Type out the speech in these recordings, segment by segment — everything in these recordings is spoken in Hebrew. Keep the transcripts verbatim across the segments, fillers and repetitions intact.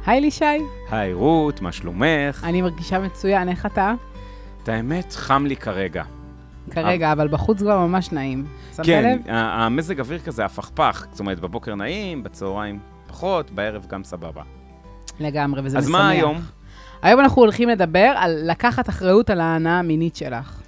היי לישי. היי רות, מה שלומך? אני מרגישה מצוין, איך אתה? את האמת, חם לי כרגע. כרגע, אבל בחוץ כבר ממש נעים. שמת כן, לב? המזג אוויר כזה הפכפך, זאת אומרת, בבוקר נעים, בצהריים פחות, בערב גם סבבה. לגמרי, וזה אז משמח. מה היום? היום אנחנו הולכים לדבר על לקחת אחריות על ההנאה המינית שלך.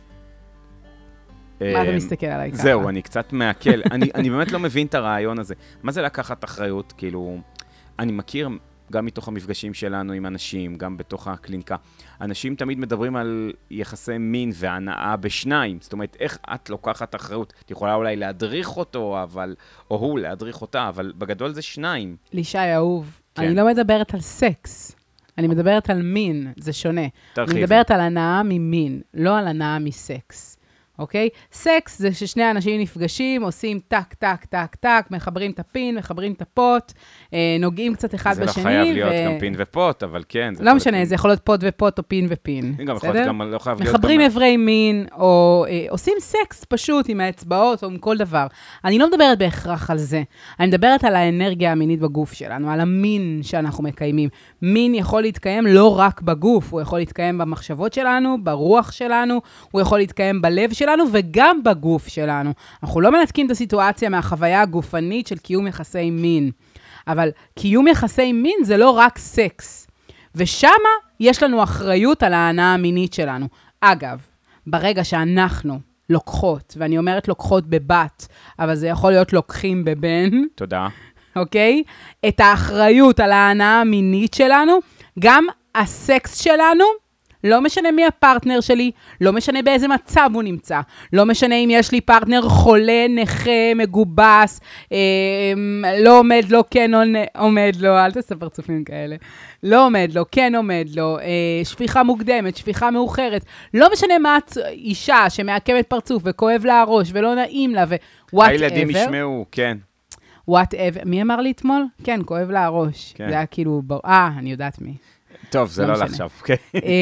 מה אתה מסתכל עליי ככה? זהו, אני קצת מעכל. אני, אני באמת לא מבין את הרעיון הזה. מה זה לקחת אחריות? כאילו, אני מכיר גם מתוך המפגשים שלנו עם אנשים, גם בתוך הקליניקה. אנשים תמיד מדברים על יחסי מין והנאה בשניים. זאת אומרת, איך את לוקחת אחריות? את יכולה אולי להדריך אותו, אבל, או הוא להדריך אותה, אבל בגדול זה שניים. לישי אהוב, כן. אני לא מדברת על סקס. אני מדברת על מין, זה שונה. תרחיבי. אני מדברת על הנאה ממין, לא על הנאה מסקס. אוקיי? סקס זה ששני אנשים נפגשים, עושים טק, טק, טק, טק, מחברים את הפין, מחברים את הפוט, אה, נוגעים קצת אחד זה בשני. לא חייב להיות ו... גם פין ופוט, אבל כן. לא משנה, זה יכול להיות פוט ופוט או פין ופין. גם יכול להיות גם, לא חייב להיות... מחברים אברי מין, או אה, עושים סקס פשוט עם האצבעות או עם כל דבר. אני לא מדברת בהכרח על זה. אני מדברת על האנרגיה המינית בגוף שלנו, על המין שאנחנו מקיימים. מין יכול להתקיים לא רק בגוף, הוא יכול להתקיים במחשבות שלנו, ברוח שלנו, הוא יכול להתקיים בלב שלנו, וגם בגוף שלנו. אנחנו לא מנתקים את הסיטואציה מהחוויה הגופנית של קיום יחסי מין. אבל קיום יחסי מין זה לא רק סקס. ושמה יש לנו אחריות על ההנאה המינית שלנו. אגב, ברגע שאנחנו לוקחות, ואני אומרת לוקחות בבת, אבל זה יכול להיות לוקחים בבן. תודה. אוקיי? את האחריות על ההנאה המינית שלנו, גם הסקס שלנו, לא משנה מי הפרטנר שלי, לא משנה באיזה מצב הוא נמצא, לא משנה אם יש לי פרטנר חולה, נכה, מגובס, אה, לא עומד לו, כן עומד לו, אל תעשה פרצופים כאלה, לא עומד לו, כן עומד לו, אה, שפיכה מוקדמת, שפיכה מאוחרת, לא משנה מה אישה שמעקמת פרצוף וכואב לה הראש ולא נעים לה ו-whatever. הילדים ישמעו, כן. whatever. מי אמר לי אתמול? כן, כואב לה הראש. כן. זה היה כאילו, אה, אני יודעת מי. טוב, זה לא עכשיו, אוקיי.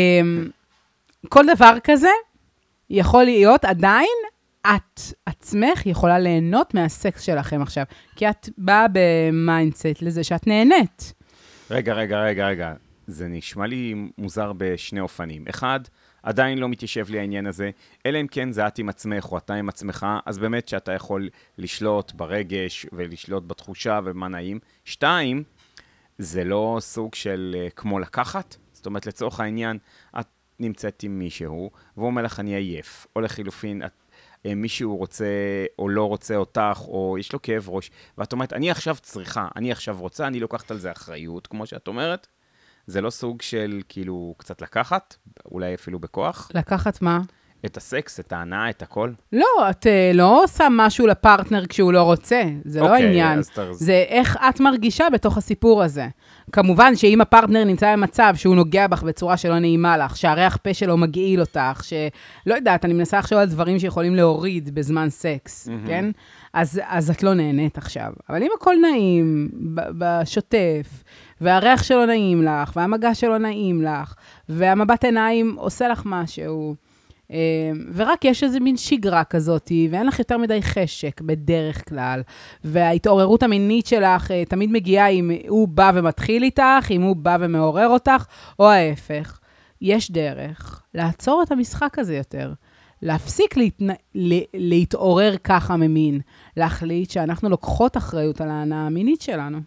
כל דבר כזה יכול להיות עדיין, את עצמך יכולה ליהנות מהסקס שלכם עכשיו, כי את באה במיינדסט לזה שאת נהנית. רגע, רגע, רגע, רגע. זה נשמע לי מוזר בשני אופנים. אחד, עדיין לא מתיישב לי העניין הזה, אלא אם כן זה את עם עצמך או אתה עם עצמך, אז באמת שאתה יכול לשלוט ברגש ולשלוט בתחושה ומה נעים. שתיים, זה לא סוג של uh, כמו לקחת, זאת אומרת לצורך העניין, את נמצאת עם מישהו, והוא אומר לך אני עייף, או לחילופין, את, uh, מישהו רוצה או לא רוצה אותך, או יש לו כאב ראש, ואת אומרת, אני עכשיו צריכה, אני עכשיו רוצה, אני לוקחת על זה אחריות, כמו שאת אומרת, זה לא סוג של כאילו קצת לקחת, אולי אפילו בכוח. לקחת מה? את הסקס, את ההנאה, את הכל? לא, את uh, לא עושה משהו לפרטנר כשהוא לא רוצה, זה לא העניין. תר... זה איך את מרגישה בתוך הסיפור הזה. כמובן שאם הפרטנר נמצא במצב שהוא נוגע בך בצורה שלא נעימה לך, שהריח פה שלו מגעיל אותך, שלא יודעת, אני מנסה לחשוב על דברים שיכולים להוריד בזמן סקס, mm-hmm. כן? אז, אז את לא נהנית עכשיו. אבל אם הכל נעים, בשוטף, והריח שלו נעים לך, והמגע שלו נעים לך, והמבט עיניים עושה לך משהו, ורק יש איזה מין שגרה כזאת, ואין לך יותר מדי חשק בדרך כלל, וההתעוררות המינית שלך תמיד מגיעה אם הוא בא ומתחיל איתך, אם הוא בא ומעורר אותך, או ההפך. יש דרך לעצור את המשחק הזה יותר, להפסיק להתנ... להתעורר ככה ממין, להחליט שאנחנו לוקחות אחריות על ההנאה המינית שלנו.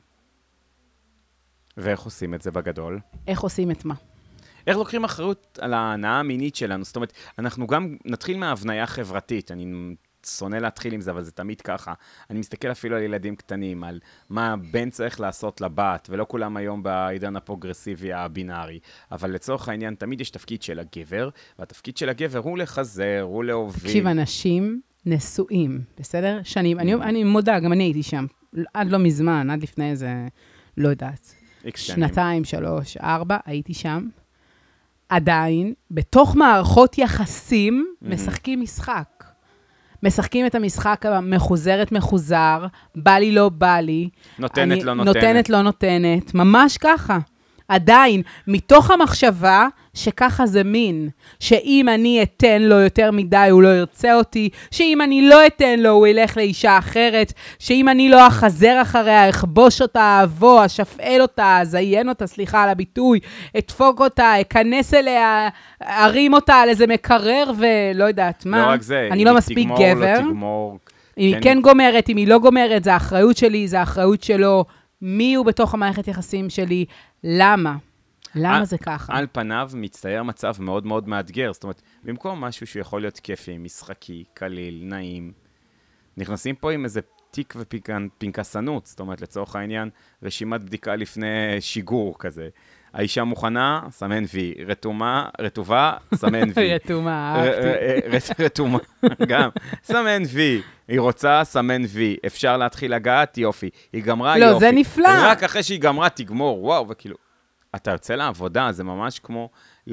ואיך עושים את זה בגדול? איך עושים את מה? איך לוקחים אחריות על ההנאה המינית שלנו? זאת אומרת, אנחנו גם נתחיל מההבניה החברתית, אני שונא להתחיל עם זה, אבל זה תמיד ככה. אני מסתכל אפילו על ילדים קטנים, על מה בן צריך לעשות לבת, ולא כולם היום בעידן הפרוגרסיבי הבינארי, אבל לצורך העניין תמיד יש תפקיד של הגבר, והתפקיד של הגבר הוא לחזר, הוא להוביל. תקשיב, אנשים נשואים, בסדר? שנים, אני, אני מודה, גם אני הייתי שם, עד לא מזמן, עד לפני איזה, לא יודעת, שנתיים, שלוש, ארבע, הייתי שם. עדיין, בתוך מערכות יחסים, mm-hmm. משחקים משחק. משחקים את המשחק המחוזרת מחוזר, בא לי לא בא לי. נותנת אני, לא נותנת. נותנת לא נותנת, ממש ככה. עדיין, מתוך המחשבה שככה זה מין, שאם אני אתן לו יותר מדי, הוא לא ירצה אותי, שאם אני לא אתן לו, הוא ילך לאישה אחרת, שאם אני לא אחזר אחריה, אכבוש אותה, אבוא, אשפעל אותה, אזיין אותה, סליחה על הביטוי, אדפוק אותה, אכנס אליה, ארים אותה על איזה מקרר ולא יודעת מה. לא רק זה, אני לא מספיק תגמור, גבר. לא תגמור. אם היא כן גומרת, אם היא לא גומרת, זה האחריות שלי, זה האחריות שלו. מי הוא בתוך המערכת יחסים שלי? למה? למה על, זה ככה? על פניו מצטייר מצב מאוד מאוד מאתגר. זאת אומרת, במקום משהו שיכול להיות כיפי, משחקי, קליל, נעים, נכנסים פה עם איזה תיק ופנקסנות. זאת אומרת, לצורך העניין, רשימת בדיקה לפני שיגור כזה. האישה מוכנה, סמן וי. רתומה, רטובה, סמן וי. רתומה, אהבתי. רתומה, גם. סמן וי. היא רוצה, סמן וי. אפשר להתחיל לגעת, יופי. היא גמרה, לא, יופי. לא, זה נפלא. רק אחרי שהיא גמרה, תגמור, וואו, וכאילו, אתה יוצא לעבודה, זה ממש כמו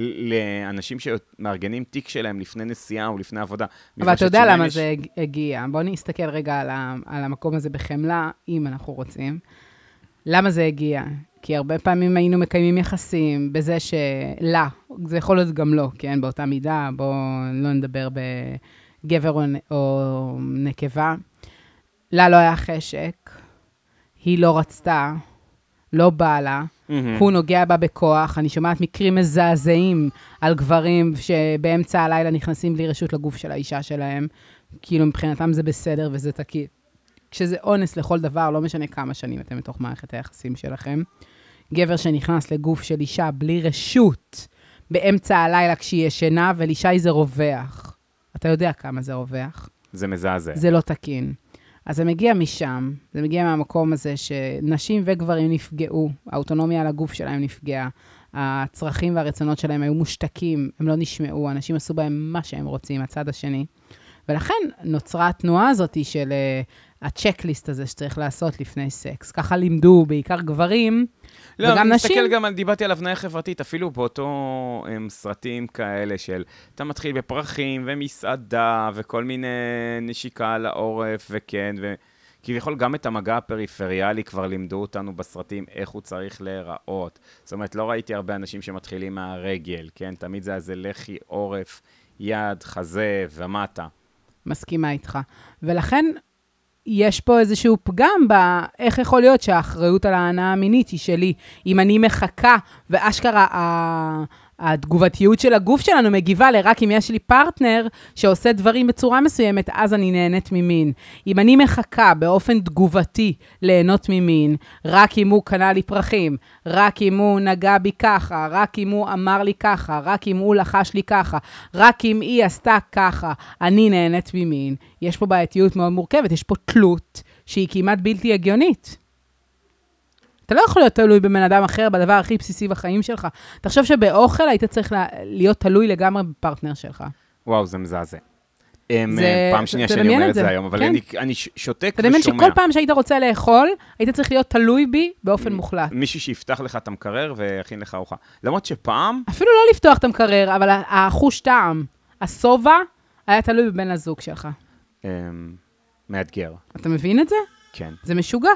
לאנשים שמארגנים תיק שלהם לפני נסיעה או לפני עבודה. אבל אתה יודע למה זה הגיע. בואו נסתכל רגע על המקום הזה בחמלה, אם אנחנו רוצים. למה זה הגיע? כי הרבה פעמים היינו מקיימים יחסים בזה שלה, זה יכול להיות גם לא, כן, באותה מידה, בואו לא נדבר בגבר או, או נקבה. לה לא היה חשק, היא לא רצתה, לא באה לה, mm-hmm. הוא נוגע בה בכוח, אני שומעת מקרים מזעזעים על גברים שבאמצע הלילה נכנסים בלי רשות לגוף של האישה שלהם, כאילו מבחינתם זה בסדר וזה תקין. כשזה אונס לכל דבר, לא משנה כמה שנים אתם בתוך מערכת היחסים שלכם. גבר שנכנס לגוף של אישה בלי רשות, באמצע הלילה כשהיא ישנה, ולאישה זה רווח. אתה יודע כמה זה רווח. זה מזעזע. זה לא תקין. אז זה מגיע משם, זה מגיע מהמקום הזה שנשים וגברים נפגעו, האוטונומיה על הגוף שלהם נפגעה, הצרכים והרצונות שלהם היו מושתקים, הם לא נשמעו, אנשים עשו בהם מה שהם רוצים, הצד השני. ולכן נוצרה התנועה הזאת של הצ'קליסט הזה שצריך לעשות לפני סקס. ככה לימדו בעיקר גברים, לא, וגם אני נשים. מסתכל גם, דיברתי על הבניה חברתית, אפילו באותו הם, סרטים כאלה של, אתה מתחיל בפרחים ומסעדה וכל מיני נשיקה על העורף וכן, וכביכול גם את המגע הפריפריאלי כבר לימדו אותנו בסרטים איך הוא צריך להיראות. זאת אומרת, לא ראיתי הרבה אנשים שמתחילים מהרגל, כן? תמיד זה איזה לחי, עורף, יד, חזה ומטה. מסכימה איתך. ולכן יש פה איזשהו פגם באיך יכול להיות שהאחריות על ההנאה המינית היא שלי. אם אני מחכה, ואשכרה התגובתיות של הגוף שלנו מגיבה לרק אם יש לי פרטנר שעושה דברים בצורה מסוימת, אז אני נהנית ממין. אם אני מחכה באופן תגובתי ליהנות ממין, רק אם הוא קנה לי פרחים, רק אם הוא נגע בי ככה, רק אם הוא אמר לי ככה, רק אם הוא לחש לי ככה, רק אם היא עשתה ככה, אני נהנית ממין. יש פה בעייתיות מאוד מורכבת, יש פה תלות שהיא כמעט בלתי הגיונית. אתה לא יכול להיות תלוי בבן אדם אחר, בדבר הכי בסיסי בחיים שלך. תחשוב שבאוכל היית צריך להיות תלוי לגמרי בפרטנר שלך. וואו, זה מזעזע. פעם שנייה שאני אומר את זה היום, אבל אני שותק ושומע. תדמיין שכל פעם שהיית רוצה לאכול, היית צריך להיות תלוי בי באופן מוחלט. מישהו שיפתח לך את המקרר ויכין לך ארוחה. למרות שפעם... אפילו לא לפתוח את המקרר, אבל החוש טעם, הסובה, היה תלוי בבן הזוג שלך. מאתגר. אתה מבין את זה? כן. זה משוגע.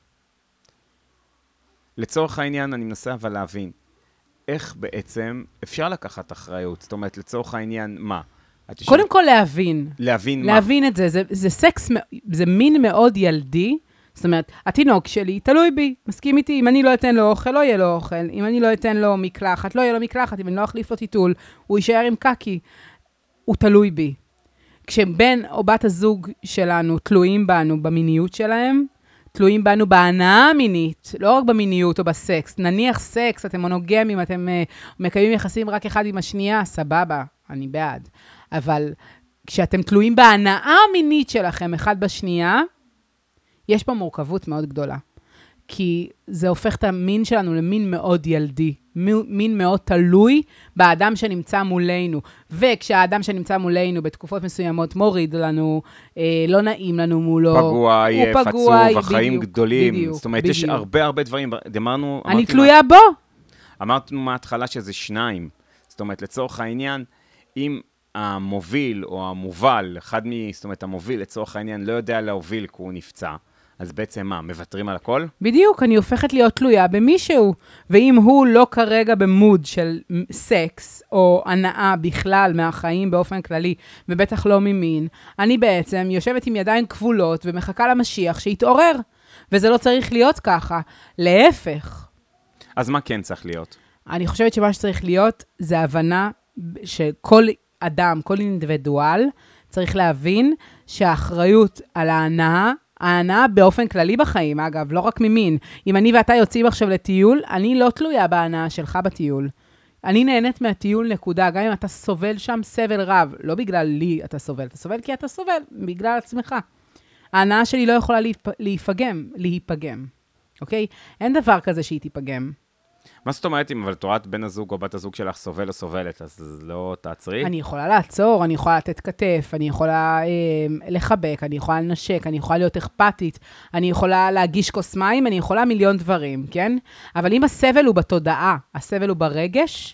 לצורך העניין, אני מנסה אבל להבין, איך בעצם אפשר לקחת אחריות? זאת אומרת, לצורך העניין, מה? קודם כל להבין. להבין מה? להבין את זה. זה, זה סקס, זה מין מאוד ילדי. זאת אומרת, התינוק שלי תלוי בי, מסכים איתי, אם אני לא אתן לו אוכל, לא יהיה לו אוכל. אם אני לא אתן לו מקלחת, לא יהיה לו מקלחת. אם אני לא אחליף לו טיטול, הוא יישאר עם קקי. הוא תלוי בי. כשבן או בת הזוג שלנו תלויים בנו במיניות שלהם, תלויים בנו בהנאה המינית, לא רק במיניות או בסקס. נניח סקס, אתם מונוגמים, אתם uh, מקיימים יחסים רק אחד עם השנייה, סבבה, אני בעד. אבל כשאתם תלויים בהנאה המינית שלכם אחד בשנייה, יש פה מורכבות מאוד גדולה. כי זה הופך את המין שלנו למין מאוד ילדי, מין מאוד תלוי באדם שנמצא מולנו. וכשהאדם שנמצא מולנו בתקופות מסוימות מוריד לנו, אה, לא נעים לנו מולו. פגוע, עייף, עצוב, החיים גדולים. בדיוק, זאת אומרת, בדיוק. יש הרבה הרבה דברים. דמרנו, אני תלויה מה... בו. אמרנו מההתחלה שזה שניים. זאת אומרת, לצורך העניין, אם המוביל או המובל, אחד מ... זאת אומרת, המוביל לצורך העניין לא יודע להוביל כי הוא נפצע, אז בעצם מה, מוותרים על הכל? בדיוק, אני הופכת להיות תלויה במישהו. ואם הוא לא כרגע במוד של סקס, או הנאה בכלל מהחיים באופן כללי, ובטח לא ממין, אני בעצם יושבת עם ידיים כבולות ומחכה למשיח שיתעורר. וזה לא צריך להיות ככה. להפך. אז מה כן צריך להיות? אני חושבת שמה שצריך להיות זה הבנה שכל אדם, כל אינדיבידואל, צריך להבין שהאחריות על ההנאה, ההנאה באופן כללי בחיים, אגב, לא רק ממין. אם אני ואתה יוצאים עכשיו לטיול, אני לא תלויה בהנאה שלך בטיול. אני נהנית מהטיול נקודה, גם אם אתה סובל שם סבל רב. לא בגלל לי אתה סובל, אתה סובל כי אתה סובל, בגלל עצמך. ההנאה שלי לא יכולה להיפגם, להיפגם. אוקיי? אין דבר כזה שהיא תיפגם. מה זאת אומרת אם אבל תורת בן הזוג או בת הזוג שלך סובל או סובלת, אז לא תעצרי? אני יכולה לעצור, אני יכולה לתת כתף, אני יכולה אה, לחבק, אני יכולה לנשק, אני יכולה להיות אכפתית, אני יכולה להגיש כוס מים, אני יכולה מיליון דברים, כן? אבל אם הסבל הוא בתודעה, הסבל הוא ברגש,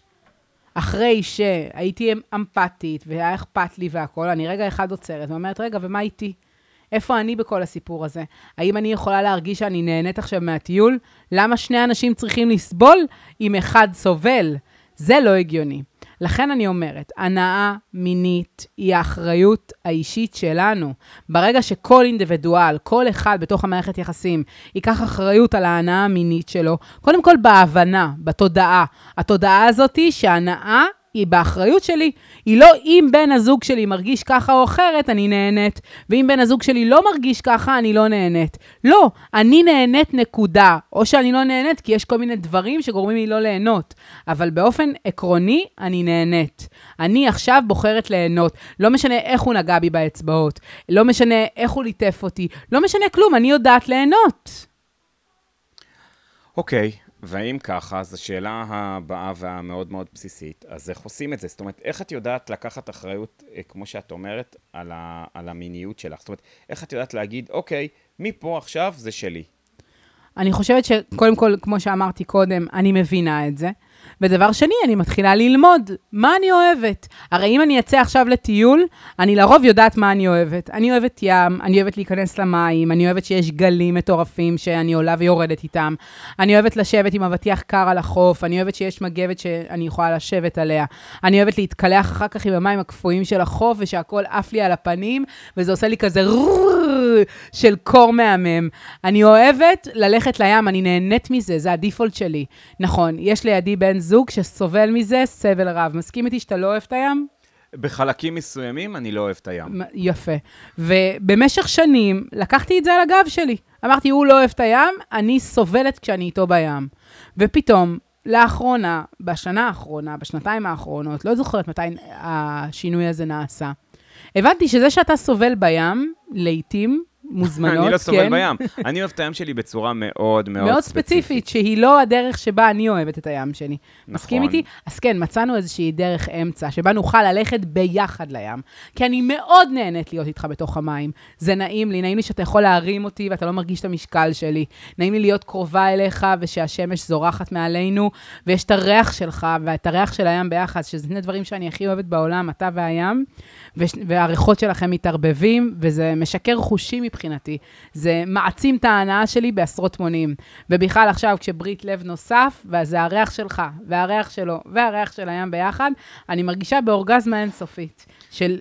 אחרי שהייתי אמפתית והיה אכפת לי והכל, אני רגע אחד עוצרת ואומרת, רגע, ומה איתי? איפה אני בכל הסיפור הזה? האם אני יכולה להרגיש שאני נהנית עכשיו מהטיול? למה שני אנשים צריכים לסבול אם אחד סובל? זה לא הגיוני. לכן אני אומרת, הנאה מינית היא האחריות האישית שלנו. ברגע שכל אינדיבידואל, כל אחד בתוך המערכת יחסים, ייקח אחריות על ההנאה המינית שלו, קודם כל בהבנה, בתודעה. התודעה הזאת היא שההנאה היא באחריות שלי, היא לא אם בן הזוג שלי מרגיש ככה או אחרת, אני נהנית, ואם בן הזוג שלי לא מרגיש ככה, אני לא נהנית. לא, אני נהנית נקודה, או שאני לא נהנית, כי יש כל מיני דברים שגורמים לי לא ליהנות, אבל באופן עקרוני, אני נהנית. אני עכשיו בוחרת ליהנות, לא משנה איך הוא נגע בי באצבעות, לא משנה איך הוא ליטף אותי, לא משנה כלום, אני יודעת ליהנות. אוקיי. והאם ככה, אז השאלה הבאה והמאוד מאוד בסיסית, אז איך עושים את זה? זאת אומרת, איך את יודעת לקחת אחריות, כמו שאת אומרת, על, ה, על המיניות שלך? זאת אומרת, איך את יודעת להגיד, אוקיי, מפה עכשיו זה שלי? אני חושבת שקודם כל, כמו שאמרתי קודם, אני מבינה את זה. ודבר שני, אני מתחילה ללמוד מה אני אוהבת. הרי אם אני אצא עכשיו לטיול, אני לרוב יודעת מה אני אוהבת. אני אוהבת ים, אני אוהבת להיכנס למים, אני אוהבת שיש גלים מטורפים שאני עולה ויורדת איתם. אני אוהבת לשבת עם אבטיח קר על החוף, אני אוהבת שיש מגבת שאני יכולה לשבת עליה. אני אוהבת להתקלח אחר כך עם המים הקפואים של החוף, ושהכל עף לי על הפנים, וזה עושה לי כזה של קור מהמם. אני אוהבת ללכת לים, אני נהנית מזה, זה הדיפולט שלי. נכון, יש לידי בן זוג שסובל מזה, סבל רב. מסכים איתי שאתה לא אוהב את הים? בחלקים מסוימים אני לא אוהב את הים. יפה. ובמשך שנים לקחתי את זה על הגב שלי. אמרתי, הוא לא אוהב את הים, אני סובלת כשאני איתו בים. ופתאום, לאחרונה, בשנה האחרונה, בשנתיים האחרונות, לא זוכרת מתי השינוי הזה נעשה, הבנתי שזה שאתה סובל בים, לעתים, מוזמנות, אני לא סובל כן. בים. אני אוהב את הים שלי בצורה מאוד מאוד, מאוד ספציפית. ספציפית, שהיא לא הדרך שבה אני אוהבת את הים שלי. נכון. מסכים איתי? אז כן, מצאנו איזושהי דרך אמצע, שבה נוכל ללכת ביחד לים. כי אני מאוד נהנית להיות איתך בתוך המים. זה נעים לי, נעים לי שאתה יכול להרים אותי, ואתה לא מרגיש את המשקל שלי. נעים לי להיות קרובה אליך, ושהשמש זורחת מעלינו, ויש את הריח שלך, ואת הריח של הים ביחד, שזה שני דברים שאני הכי אוהבת בעולם, אתה והים, והריחות שלכם מתערבבים, וזה משקר חושים מבחינתי. זה מעצים את ההנאה שלי בעשרות מונים. ובכלל עכשיו, כשברית לב נוסף, וזה הריח שלך, והריח שלו, והריח של הים ביחד, אני מרגישה באורגזמה אינסופית, של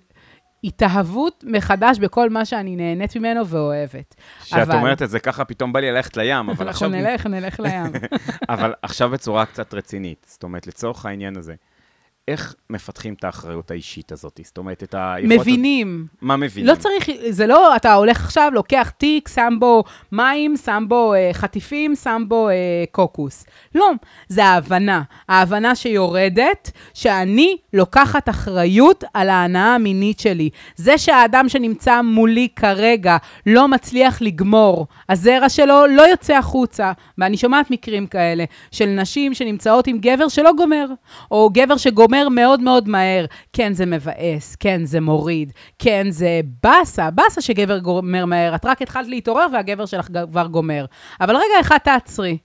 התאהבות מחדש בכל מה שאני נהנית ממנו ואוהבת. שאת אבל... אומרת את זה ככה, פתאום בא לי ללכת לים, אבל עכשיו... אנחנו נלך, נלך לים. אבל עכשיו בצורה קצת רצינית. זאת אומרת, לצורך העניין הזה, איך מפתחים את האחריות האישית הזאת? זאת אומרת, את ה... מבינים. מה מבינים? לא צריך, זה לא, אתה הולך עכשיו, לוקח תיק, שם בו מים, שם בו אה, חטיפים, שם בו אה, קוקוס. לא, זה ההבנה. ההבנה שיורדת, שאני לוקחת אחריות על ההנאה המינית שלי. זה שהאדם שנמצא מולי כרגע לא מצליח לגמור, הזרע שלו לא יוצא החוצה. ואני שומעת מקרים כאלה, של נשים שנמצאות עם גבר שלא גומר, או גבר שגומר, אומר מאוד מאוד מהר, כן זה מבאס, כן זה מוריד, כן זה בסה, בסה שגבר גומר מהר, את רק התחלת להתעורר והגבר שלך כבר גומר. אבל רגע אחד תעצרי,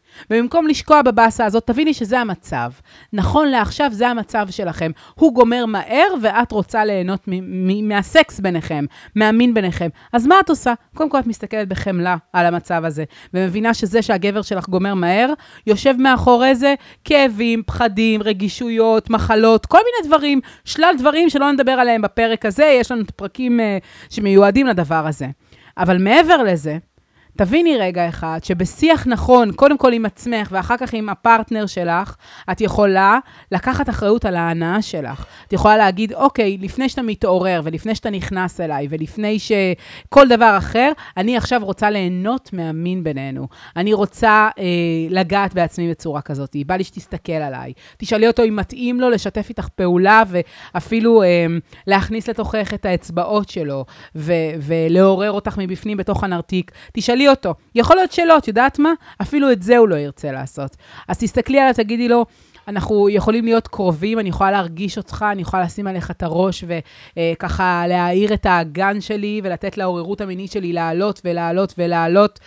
ובמקום לשקוע בבאסה הזאת, תביני שזה המצב. נכון לעכשיו, זה המצב שלכם. הוא גומר מהר, ואת רוצה ליהנות מ- מ- מהסקס ביניכם, מהמין ביניכם. אז מה את עושה? קודם כל את מסתכלת בחמלה על המצב הזה, ומבינה שזה שהגבר שלך גומר מהר, יושב מאחורי זה כאבים, פחדים, רגישויות, מחלות, כל מיני דברים, שלל דברים שלא נדבר עליהם בפרק הזה, יש לנו פרקים uh, שמיועדים לדבר הזה. אבל מעבר לזה, תביני רגע אחד, שבשיח נכון, קודם כל עם עצמך, ואחר כך עם הפרטנר שלך, את יכולה לקחת אחריות על ההנאה שלך. את יכולה להגיד, אוקיי, לפני שאתה מתעורר, ולפני שאתה נכנס אליי, ולפני שכל דבר אחר, אני עכשיו רוצה ליהנות מהמין בינינו. אני רוצה אה, לגעת בעצמי בצורה כזאת. בא לי שתסתכל עליי. תשאלי אותו אם מתאים לו לשתף איתך פעולה, ואפילו אה, להכניס לתוכך את האצבעות שלו, ו- ולעורר אותך מבפנים בתוך הנרתיק. תשאלי אותו. יכול להיות שלא, את יודעת מה? אפילו את זה הוא לא ירצה לעשות. אז תסתכלי עליו, תגידי לו, אנחנו יכולים להיות קרובים, אני יכולה להרגיש אותך, אני יכולה לשים עליך את הראש, וככה להעיר את האגן שלי, ולתת לעוררות המינית שלי לעלות ולעלות ולעלות,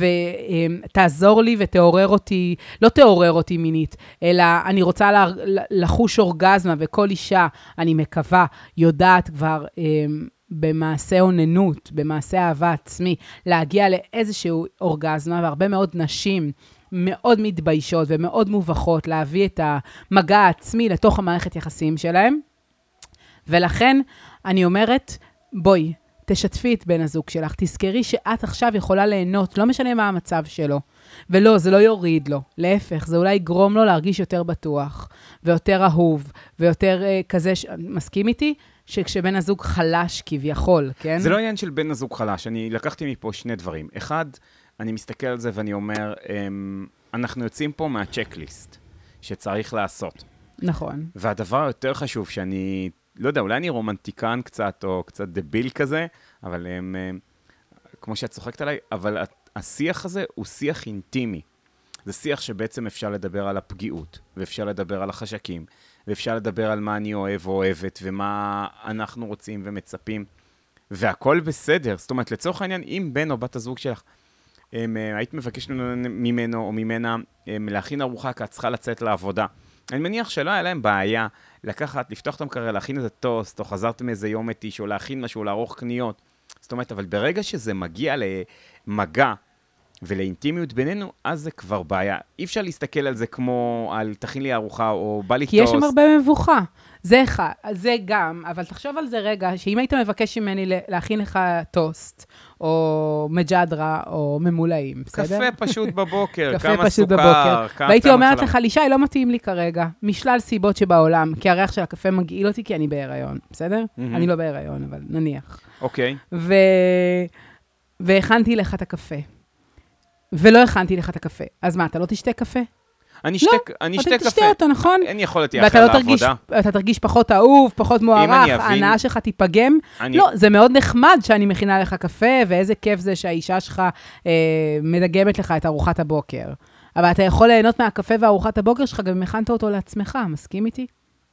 ותעזור לי ותעורר אותי, לא תעורר אותי מינית, אלא אני רוצה לחוש אורגזמה, וכל אישה, אני מקווה, יודעת כבר, במעשה עוננות, במעשה אהבה עצמי, להגיע לאיזשהו אורגזמה, והרבה מאוד נשים מאוד מתביישות ומאוד מובכות להביא את המגע העצמי לתוך המערכת יחסים שלהם. ולכן אני אומרת, בואי, תשתפי את בן הזוג שלך, תזכרי שאת עכשיו יכולה ליהנות, לא משנה מה המצב שלו. ולא, זה לא יוריד לו. להפך, זה אולי יגרום לו להרגיש יותר בטוח, ויותר אהוב, ויותר uh, כזה, ש... מסכים איתי? שכשבן הזוג חלש כביכול, כן? זה לא עניין של בן הזוג חלש, אני לקחתי מפה שני דברים. אחד, אני מסתכל על זה ואני אומר, אנחנו יוצאים פה מהצ'קליסט שצריך לעשות. נכון. והדבר היותר חשוב שאני, לא יודע, אולי אני רומנטיקן קצת, או קצת דביל כזה, אבל הם, כמו שאת צוחקת עליי, אבל השיח הזה הוא שיח אינטימי. זה שיח שבעצם אפשר לדבר על הפגיעות, ואפשר לדבר על החשקים, ואפשר לדבר על מה אני אוהב או אוהבת, ומה אנחנו רוצים ומצפים, והכל בסדר. זאת אומרת, לצורך העניין, אם בן או בת הזוג שלך, הם, היית מבקשת ממנו או ממנה הם, להכין ארוחה, כי את צריכה לצאת לעבודה. אני מניח שלא היה להם בעיה לקחת, לפתוח את המקרר, להכין איזה טוסט, או חזרתם איזה יום מתיש, או להכין משהו, לערוך קניות. זאת אומרת, אבל ברגע שזה מגיע למגע, ולאינטימיות בינינו, אז זה כבר בעיה. אי אפשר להסתכל על זה כמו על תכין לי ארוחה או בא לי טוסט. כי יש שם הרבה מבוכה. זה אחד, זה גם, אבל תחשוב על זה רגע, שאם היית מבקש ממני להכין לך טוסט, או מג'דרה, או ממולאים, בסדר? קפה פשוט בבוקר, קפה כמה פשוט סוכר, בבוקר. כמה והייתי אומרת חלב. לך, לישי, לא מתאים לי כרגע, משלל סיבות שבעולם, כי הריח של הקפה מגעיל אותי, כי אני בהיריון, בסדר? אני לא בהיריון, אבל נניח. אוקיי. ו... והכנתי לך את הקפה. ולא הכנתי לך את הקפה. אז מה, אתה לא תשתה קפה? אני אשתה קפה. לא, אתה תשתה אותו, נכון? אין יכולתי אחר לעבודה. ואתה תרגיש פחות אהוב, פחות מוערך, ההנאה שלך תיפגם. לא, זה מאוד נחמד שאני מכינה לך קפה, ואיזה כיף זה שהאישה שלך מדגמת לך את ארוחת הבוקר. אבל אתה יכול ליהנות מהקפה וארוחת הבוקר שלך, גם אם הכנת אותו לעצמך, מסכים איתי?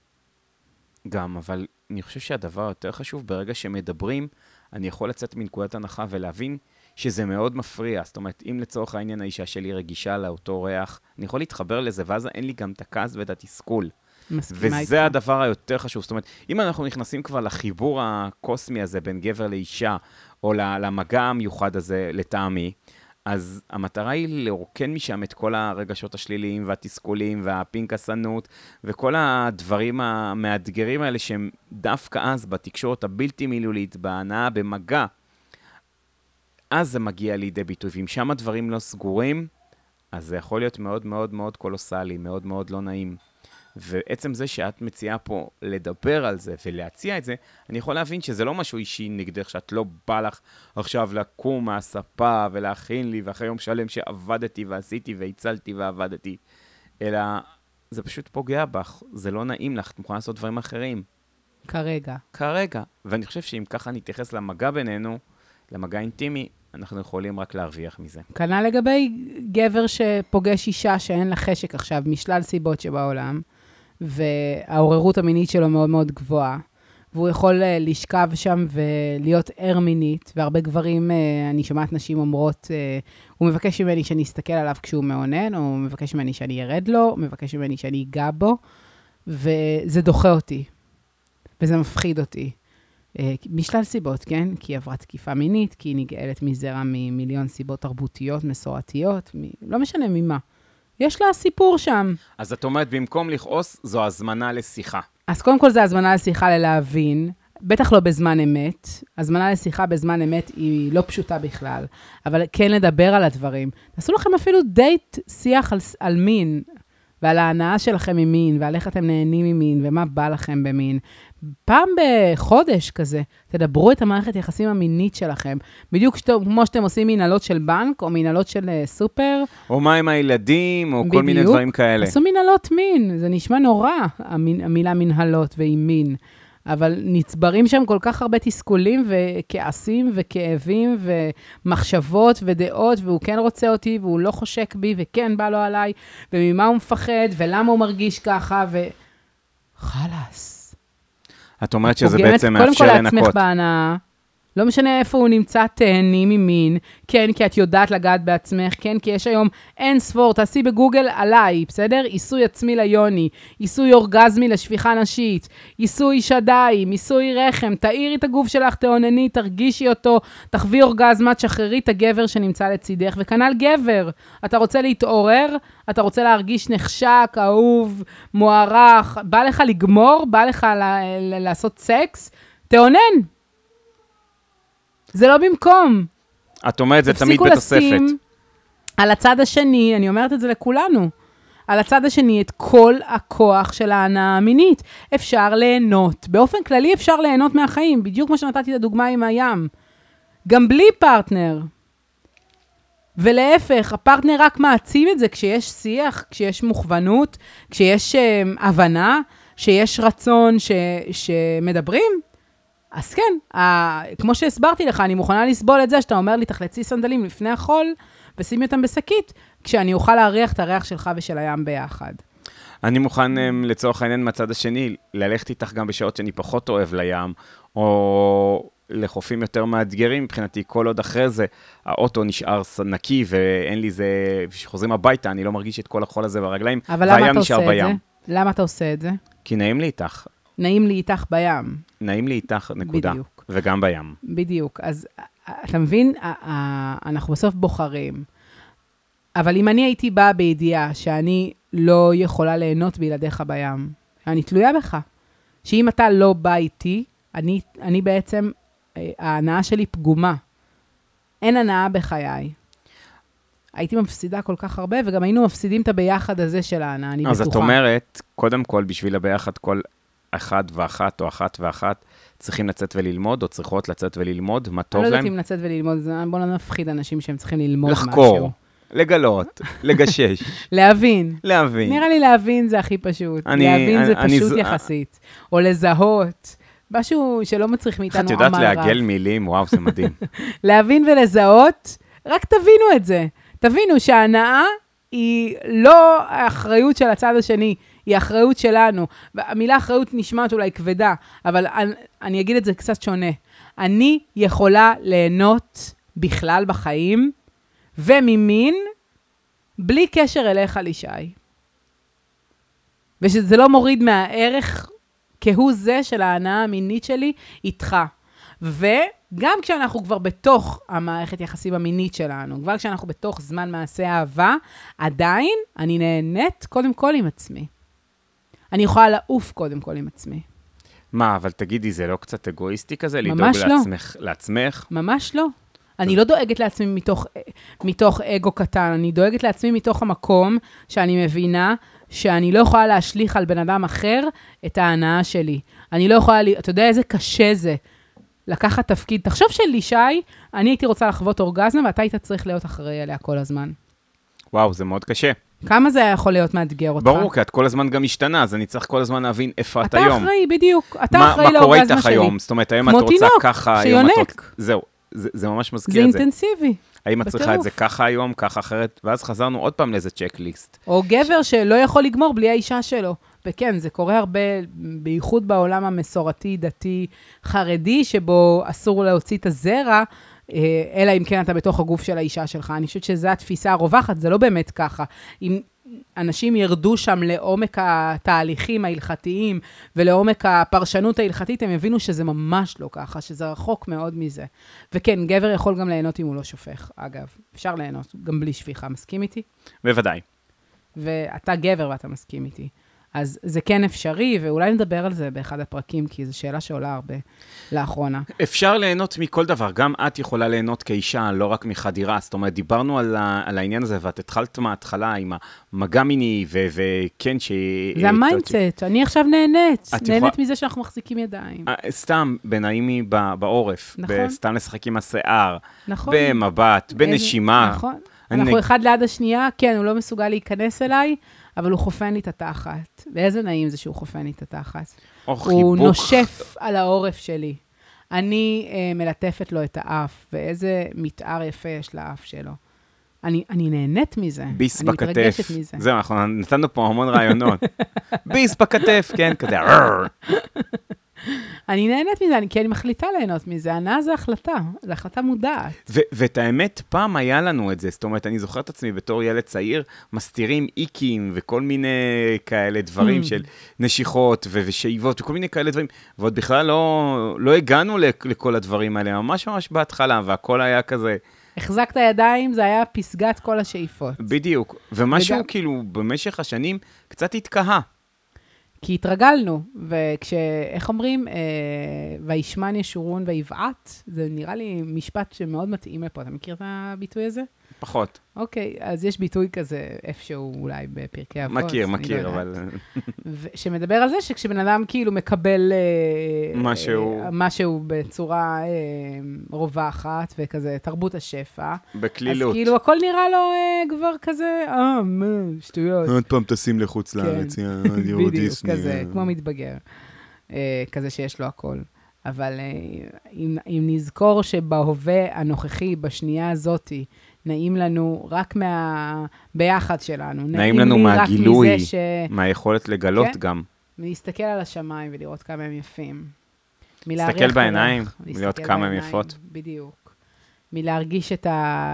גם, אבל אני חושב שהדבר יותר חשוב, ברגע שמדברים, אני יכול לצאת מנקודת הנחה ולהבין שזה מאוד מפריע. זאת אומרת, אם לצורך העניין האישה שלי רגישה לאותו ריח, אני יכול להתחבר לזה, ואז אין לי גם את הכעס ואת התסכול. וזה איתך. הדבר היותר חשוב. זאת אומרת, אם אנחנו נכנסים כבר לחיבור הקוסמי הזה בין גבר לאישה, או למגע המיוחד הזה לטעמי, אז המטרה היא לרוקן משם את כל הרגשות השליליים והתסכולים והפינקסנות, וכל הדברים המאתגרים האלה שהם דווקא אז בתקשורת הבלתי מילולית, בהנאה, במגע, אז זה מגיע לידי ביטוי, ואם שם הדברים לא סגורים, אז זה יכול להיות מאוד מאוד מאוד קולוסלי, מאוד מאוד לא נעים. ועצם זה שאת מציעה פה לדבר על זה ולהציע את זה, אני יכול להבין שזה לא משהו אישי נגדך, שאת לא בא לך עכשיו לקום מהספה ולהכין לי, ואחרי יום שלם שעבדתי ועשיתי והצלתי ועבדתי, אלא זה פשוט פוגע בך, זה לא נעים לך, את מוכנה לעשות דברים אחרים. כרגע. כרגע. ואני חושב שאם ככה נתייחס למגע בינינו, למגע אינטימי, אנחנו יכולים רק להרוויח מזה. כנ"ל לגבי גבר שפוגש אישה שאין לה חשק עכשיו, משלל סיבות שבעולם, והעוררות המינית שלו מאוד מאוד גבוהה, והוא יכול לשכב שם ולהיות ער מינית, והרבה גברים, אני שומעת נשים אומרות, הוא מבקש ממני שאני אסתכל עליו כשהוא מעונן, או הוא מבקש ממני שאני ארד לו, הוא מבקש ממני שאני אגע בו, וזה דוחה אותי, וזה מפחיד אותי. משלל סיבות, כן? כי היא עברה תקיפה מינית, כי היא נגאלת מזרע ממיליון סיבות תרבותיות, מסורתיות, מ... לא משנה ממה. יש לה סיפור שם. אז את אומרת, במקום לכעוס, זו הזמנה לשיחה. אז קודם כל זה הזמנה לשיחה ללהבין, בטח לא בזמן אמת. הזמנה לשיחה בזמן אמת היא לא פשוטה בכלל, אבל כן לדבר על הדברים. תעשו לכם אפילו דייט שיח על, על מין, ועל ההנאה שלכם ממין, ועל איך אתם נהנים ממין, ומה בא לכם במין. פעם בחודש כזה, תדברו את המערכת יחסים המינית שלכם. בדיוק שתו, כמו שאתם עושים מנהלות של בנק, או מנהלות של uh, סופר. או מה עם הילדים, או בדיוק, כל מיני דברים כאלה. עשו מנהלות מין, זה נשמע נורא, המין, המילה מנהלות ועם מין. אבל נצברים שם כל כך הרבה תסכולים וכעסים וכאבים ומחשבות ודעות, והוא כן רוצה אותי, והוא לא חושק בי, וכן בא לו עליי, וממה הוא מפחד, ולמה הוא מרגיש ככה, ו... חלס. את אומרת שזה בעצם מאפשר לנקות. קודם כל לעצמך בהנאה, לא משנה איפה הוא נמצא תהני ממין, כן, כי את יודעת לגעת בעצמך, כן, כי יש היום אין ספור, תעשי בגוגל עליי, בסדר? עיסוי עצמי ליוני, עיסוי אורגזמי לשפיכה נשית, עיסוי שדיים, עיסוי רחם, תאירי את הגוף שלך, תעונני, תרגישי אותו, תחווי אורגזמה, תשחררי את הגבר שנמצא לצידך, וכנ"ל גבר, אתה רוצה להתעורר, אתה רוצה להרגיש נחשק, אהוב, מוערך, בא לך לגמור, בא לך ל- ל- לעשות סקס, תעונן. זה לא במקום. את אומרת, זה תמיד בתוספת. לשים על הצד השני, אני אומרת את זה לכולנו, על הצד השני את כל הכוח של ההנאה המינית. אפשר ליהנות. באופן כללי אפשר ליהנות מהחיים, בדיוק כמו שנתתי את הדוגמה עם הים. גם בלי פרטנר. ולהפך, הפרטנר רק מעצים את זה כשיש שיח, כשיש מוכוונות, כשיש uh, הבנה, שיש רצון ש, שמדברים. אז כן, ה... כמו שהסברתי לך, אני מוכנה לסבול את זה, שאתה אומר לי, תחלצי סנדלים לפני החול, ושימי אותם בשקית, כשאני אוכל להריח את הריח שלך ושל הים ביחד. אני מוכן, לצורך העניין מהצד השני, ללכת איתך גם בשעות שאני פחות אוהב לים, או לחופים יותר מאתגרים, מבחינתי, כל עוד אחרי זה, האוטו נשאר נקי, ואין לי זה, כשחוזרים הביתה, אני לא מרגיש את כל החול הזה ברגליים, והים נשאר בים. למה אתה עושה את זה? כי נעים לי איתך. נעים לי איתך בים. נעים לי איתך, נקודה. בדיוק. וגם בים. בדיוק. אז אתה מבין, אנחנו בסוף בוחרים. אבל אם אני הייתי באה בידיעה שאני לא יכולה ליהנות בילדיך בים, אני תלויה בך. שאם אתה לא בא איתי, אני, אני בעצם, ההנאה שלי פגומה. אין הנאה בחיי. הייתי מפסידה כל כך הרבה, וגם היינו מפסידים את הביחד הזה של ההנאה, אני אז בטוחה. אז את אומרת, קודם כל, בשביל הביחד כל אחד ואחת או אחת ואחת, צריכים לצאת וללמוד, או צריכות לצאת וללמוד, מה טוב להם? אני לא יודעת אם לצאת וללמוד, בוא לא נפחיד אנשים שהם צריכים ללמוד משהו. לחקור, לגלות, לגשש. להבין. להבין. נראה לי להבין זה הכי פשוט. אני, להבין אני, זה אני, פשוט אני, יחסית. או לזהות. משהו שלא מצריך מאיתנו את יודעת עמל רב. לעגל מילים, וואו, זה מדהים. להבין ולזהות, רק תבינו את זה. תבינו שההנאה היא לא האחריות של הצד השני, היא האחריות שלנו. והמילה אחריות נשמעת אולי כבדה, אבל אני, אני אגיד את זה קצת שונה. אני יכולה ליהנות בכלל בחיים, וממין, בלי קשר אליך לישי. ושזה לא מוריד מהערך כהוא זה של ההנאה המינית שלי איתך. וגם כשאנחנו כבר בתוך המערכת יחסים המינית שלנו, כבר כשאנחנו בתוך זמן מעשה אהבה, עדיין אני נהנית קודם כל עם עצמי. אני יכולה לעוף קודם כל עם עצמי. מה, אבל תגידי, זה לא קצת אגואיסטי כזה? לדאוג לא. לעצמך, לעצמך? ממש לא. אני לא דואגת לעצמי מתוך, מתוך אגו קטן, אני דואגת לעצמי מתוך המקום שאני מבינה שאני לא יכולה להשליך על בן אדם אחר את ההנאה שלי. אני לא יכולה, אתה יודע איזה קשה זה לקחת תפקיד. תחשוב שלי, שי, אני הייתי רוצה לחוות אורגזמה, ואתה היית צריך להיות אחראי עליה כל הזמן. וואו, זה מאוד קשה. כמה זה יכול להיות מאתגר אותך? ברור, כי את כל הזמן גם משתנה, אז אני צריך כל הזמן להבין איפה את היום. אתה אחראי, בדיוק. אתה מה, אחראי מה לאורגזמה שלי. מה קורה איתך היום? זאת אומרת, האם את רוצה תינוק, ככה שיונק. היום? את... זהו, זה, זה ממש מזכיר את זה. זה אינטנסיבי. האם את צריכה את זה ככה היום, ככה אחרת, ואז חזרנו עוד פעם לאיזה צ'קליסט. או גבר שלא יכול לגמור בלי האישה שלו. וכן, זה קורה הרבה, בייחוד בעולם המסורתי, דתי, חרדי, שבו אסור להוציא את הזרע, אלא אם כן אתה בתוך הגוף של האישה שלך. אני חושבת שזו התפיסה הרווחת, זה לא באמת ככה. אם אנשים ירדו שם לעומק התהליכים ההלכתיים, ולעומק הפרשנות ההלכתית, הם יבינו שזה ממש לא ככה, שזה רחוק מאוד מזה. וכן, גבר יכול גם ליהנות אם הוא לא שופך, אגב. אפשר ליהנות, גם בלי שפיכה. מסכים איתי? בוודאי. ואתה גבר ואתה מסכים איתי. אז זה כן אפשרי, ואולי נדבר על זה באחד הפרקים, כי זו שאלה שעולה הרבה לאחרונה. אפשר ליהנות מכל דבר, גם את יכולה ליהנות כאישה, לא רק מחדירה, זאת אומרת, דיברנו על, ה, על העניין הזה, ואת התחלת מההתחלה עם המגע מיני, ו- וכן ש... זה המיינדסט, אני עכשיו נהנית, נהנית מזה שאנחנו מחזיקים ידיים. סתם, בנעימי בעורף, נכון. סתם לשחק עם השיער, נכון. במבט, בנשימה. נכון. אנחנו אחד ליד השנייה, כן, הוא לא מסוגל להיכנס אליי, אבל הוא חופן לי את התחת. ואיזה נעים זה שהוא חופן לי את התחת. או הוא חיבוק. נושף על העורף שלי. אני אה, מלטפת לו את האף, ואיזה מתאר יפה יש לאף שלו. אני, אני נהנית מזה. ביס אני בכתף. מתרגשת מזה. זהו, אנחנו נתנו פה המון רעיונות. ביס בכתף, כן, כזה. אני נהנית מזה, אני, כי אני מחליטה ליהנות מזה. הנאה זה החלטה, זה החלטה מודעת. ו- ואת האמת, פעם היה לנו את זה, זאת אומרת, אני זוכר את עצמי בתור ילד צעיר, מסתירים איקים וכל מיני כאלה דברים של נשיכות ו- ושאיבות וכל מיני כאלה דברים, ועוד בכלל לא, לא הגענו לכל הדברים האלה, ממש ממש בהתחלה, והכל היה כזה... החזקת ידיים, זה היה פסגת כל השאיפות. בדיוק, ומשהו וגם... כאילו במשך השנים קצת התקהה. כי התרגלנו, וכש, איך אומרים, אה, וישמן ישורון ויבעט, זה נראה לי משפט שמאוד מתאים לפה. אתה מכיר את הביטוי הזה? פחות. אוקיי, אז יש ביטוי כזה איפשהו אולי בפרקי אבות. מכיר, מכיר, לא אבל... שמדבר על זה שכשבן אדם כאילו מקבל אה, משהו... אה, משהו בצורה אה, רווחת, וכזה תרבות השפע. בקלילות. אז כאילו הכל נראה לו אה, כבר כזה, אה, מה, שטויות. עוד פעם טסים לחוץ לארץ, יא, בדיוק, כזה, כמו מתבגר. אה, כזה שיש לו הכל. אבל אה, אם, אם נזכור שבהווה הנוכחי, בשנייה הזאת, נעים לנו רק מה... ביחד שלנו. נעים לנו מהגילוי, ש... מהיכולת לגלות כן? גם. להסתכל על השמיים ולראות כמה הם יפים. להסתכל בעיניים, לראות כמה הם יפות. בדיוק. מלהרגיש את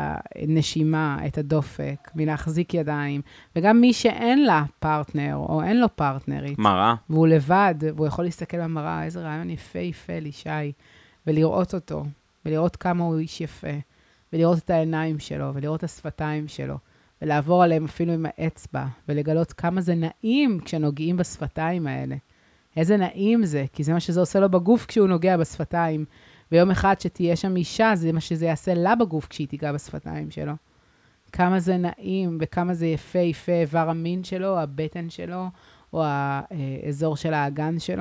הנשימה, את הדופק, מלהחזיק ידיים. וגם מי שאין לה פרטנר, או אין לו פרטנרית. מראה. והוא לבד, והוא יכול להסתכל במראה, איזה רעיון יפה יפה לישי, ולראות אותו, ולראות כמה הוא איש יפה. ולראות את העיניים שלו, ולראות את השפתיים שלו, ולעבור עליהם אפילו עם האצבע, ולגלות כמה זה נעים כשנוגעים בשפתיים האלה. איזה נעים זה, כי זה מה שזה עושה לו בגוף כשהוא נוגע בשפתיים. ויום אחד שתהיה שם אישה, זה מה שזה יעשה לה בגוף כשהיא תיגע בשפתיים שלו. כמה זה נעים, וכמה זה יפה יפה, איבר המין שלו, הבטן שלו, או האזור של האגן שלו.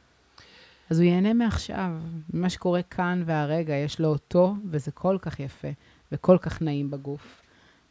אז הוא ייהנה מעכשיו, ממה שקורה כאן והרגע, יש לו אותו, וזה כל כך יפה, וכל כך נעים בגוף.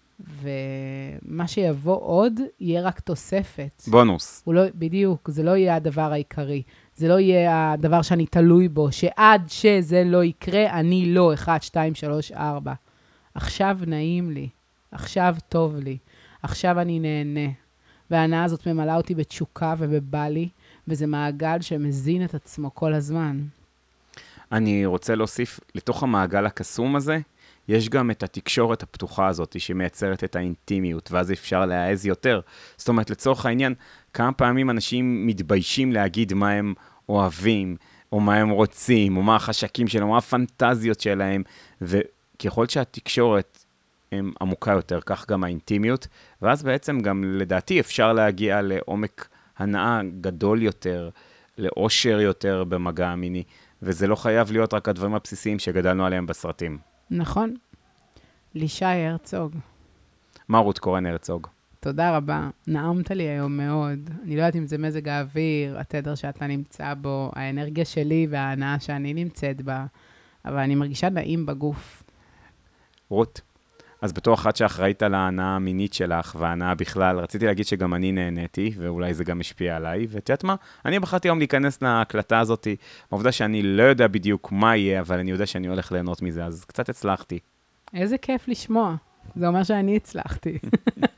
ומה שיבוא עוד, יהיה רק תוספת. בונוס. הוא לא, בדיוק, זה לא יהיה הדבר העיקרי. זה לא יהיה הדבר שאני תלוי בו, שעד שזה לא יקרה, אני לא, אחד, שתיים, שלוש, ארבע. עכשיו נעים לי, עכשיו טוב לי, עכשיו אני נהנה. וההנאה הזאת ממלאה אותי בתשוקה ובבא לי, וזה מעגל שמזין את עצמו כל הזמן. אני רוצה להוסיף, לתוך המעגל הקסום הזה, יש גם את התקשורת הפתוחה הזאת, שמייצרת את האינטימיות, ואז אפשר להעז יותר. זאת אומרת, לצורך העניין, כמה פעמים אנשים מתביישים להגיד מה הם אוהבים, או מה הם רוצים, או מה החשקים שלהם, או מה הפנטזיות שלהם, וככל שהתקשורת הם עמוקה יותר, כך גם האינטימיות, ואז בעצם גם לדעתי אפשר להגיע לעומק הנאה גדול יותר, לאושר יותר במגע המיני, וזה לא חייב להיות רק הדברים הבסיסיים שגדלנו עליהם בסרטים. נכון. לישי הרצוג. מה רות קורן הרצוג? תודה רבה. נעמת לי היום מאוד. אני לא יודעת אם זה מזג האוויר, התדר שאתה נמצא בו, האנרגיה שלי וההנאה שאני נמצאת בה, אבל אני מרגישה נעים בגוף. רות, אז בתור אחת שאחראית על ההנאה המינית שלך, וההנאה בכלל, רציתי להגיד שגם אני נהניתי, ואולי זה גם השפיע עליי, ואת יודעת מה? אני בחרתי היום להיכנס להקלטה הזאת, בעובדה שאני לא יודע בדיוק מה יהיה, אבל אני יודע שאני הולך ליהנות מזה, אז קצת הצלחתי. איזה כיף לשמוע. זה אומר שאני הצלחתי.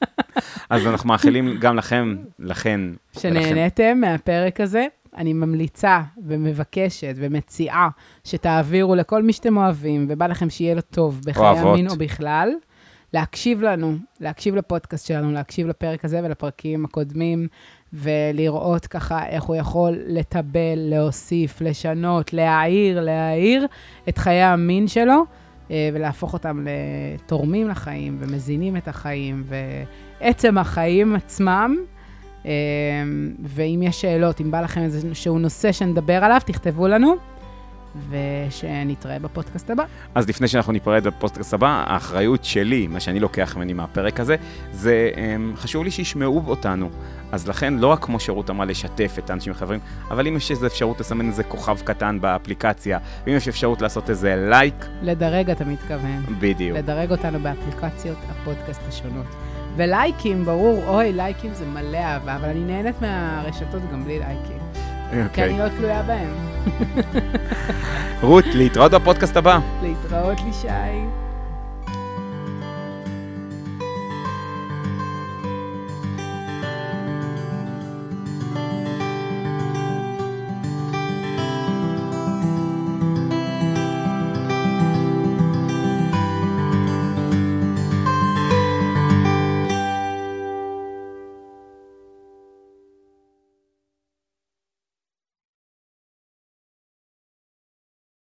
אז אנחנו מאחלים גם לכם, לכן. שנהנתם מהפרק הזה. אני ממליצה ומבקשת ומציעה שתעבירו לכל מי שאתם אוהבים, ובא לכם שיהיה לו טוב בחיי המין או בכלל, להקשיב לנו, להקשיב לפודקאסט שלנו, להקשיב לפרק הזה ולפרקים הקודמים, ולראות ככה איך הוא יכול לטבל, להוסיף, לשנות, להעיר, להעיר את חיי המין שלו, ולהפוך אותם לתורמים לחיים, ומזינים את החיים, ועצם החיים עצמם. ואם יש שאלות, אם בא לכם איזשהו נושא שנדבר עליו, תכתבו לנו, ושנתראה בפודקאסט הבא. אז לפני שאנחנו ניפרד בפודקאסט הבא, האחריות שלי, מה שאני לוקח ממני מהפרק הזה, זה חשוב לי שישמעו אותנו. אז לכן, לא רק כמו שירות אמרה לשתף את האנשים החברים, אבל אם יש איזו אפשרות לסמן איזה כוכב קטן באפליקציה, ואם יש אפשרות לעשות איזה לייק. לדרג אתה מתכוון. בדיוק. לדרג אותנו באפליקציות הפודקאסט השונות. ולייקים, ברור, אוי, לייקים זה מלא אהבה, אבל אני נהנית מהרשתות גם בלי לייקים. Okay. כי אני לא תלויה בהם. רות, להתראות בפודקאסט הבא. להתראות לי, שי.